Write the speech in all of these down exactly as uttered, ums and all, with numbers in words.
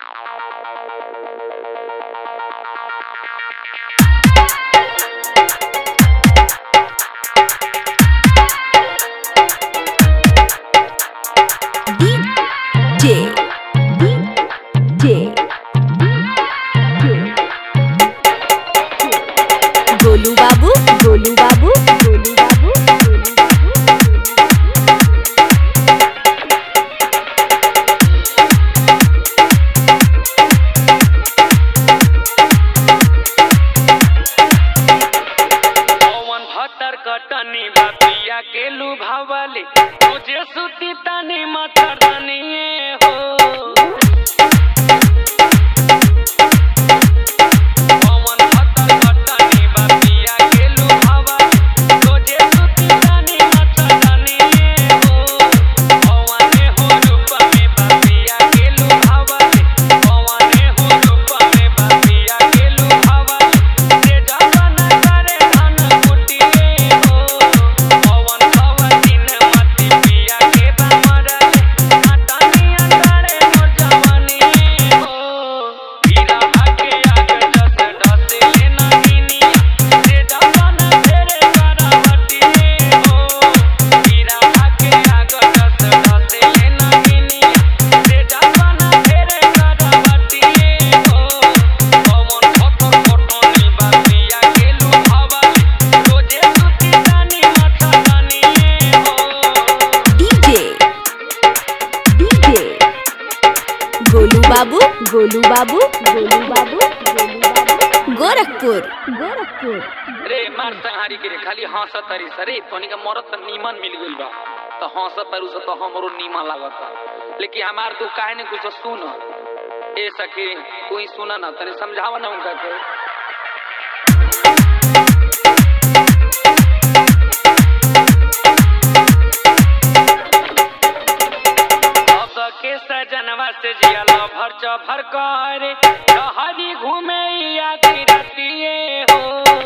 गोलू बाबू गोलू बाबू गोलू बाबू पवन भतर कटनी बापिया के लुभावले तुझे सुती तनी मथरनी हो गोलू बाबू गोलू बाबू गोलू बाबू गोरखपुर गोरखपुर रे मार संहारी के रे खाली हंस तरी सरे तोनी का मरत त नीमन मिल गइल बा तो हंस तरू से तो हमरो नीमन लागत लेकिन हमार तू काहे ने कुछ सुन ए सके कोई सुना ना तने समझावा ना उनका के के सजनवा से जिया भर चभर करे हरी घूमे आती रतिए हो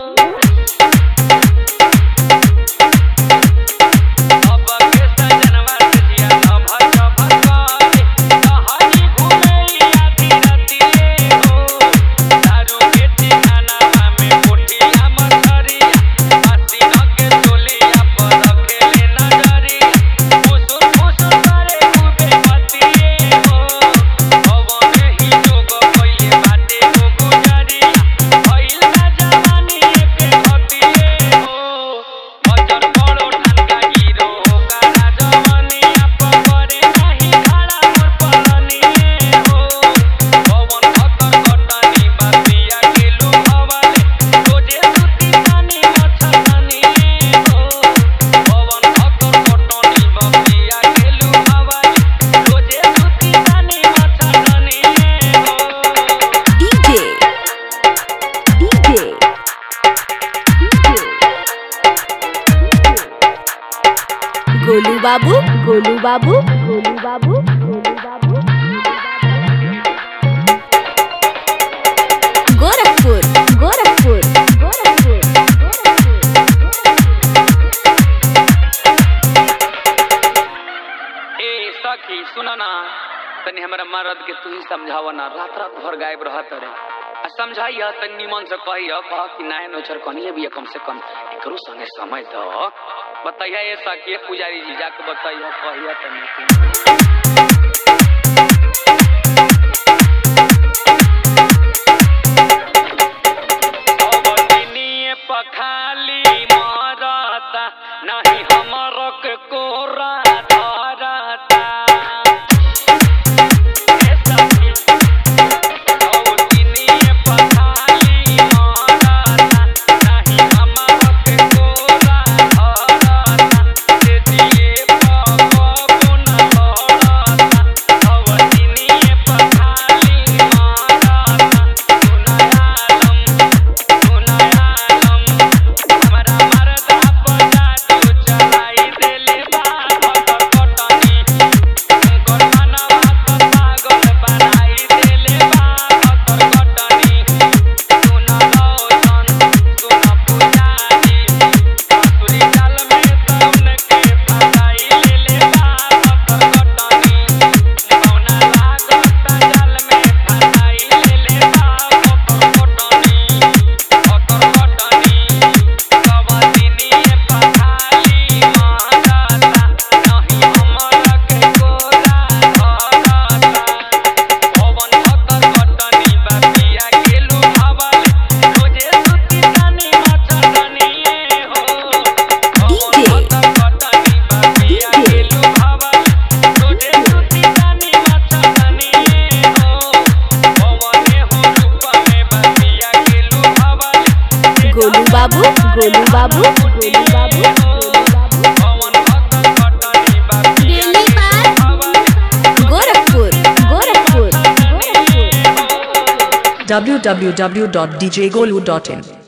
गोलू बाबू गोलू बाबू गोलू बाबू गोलू बाबू गोरखपुर गोरखपुर गोरखपुर ए सखी सुना ना तनी हमरा मर्द के तू ही समझावा ना रात रात भर गायब रहत रे आ समझाइया तनी निमन से कहिया कह कि नाय नोचर कनिए भी कम से कम एकरो संगे समय दो बताइए ये सखी पुजारी जी जाके बताइए कहिया तनी पखाली मारता नहीं हमरो के कोरा धरता बाबू गोलू बाबू दिल्ली पर Gorakhpur Gorakhpur w w w dot d j golu dot in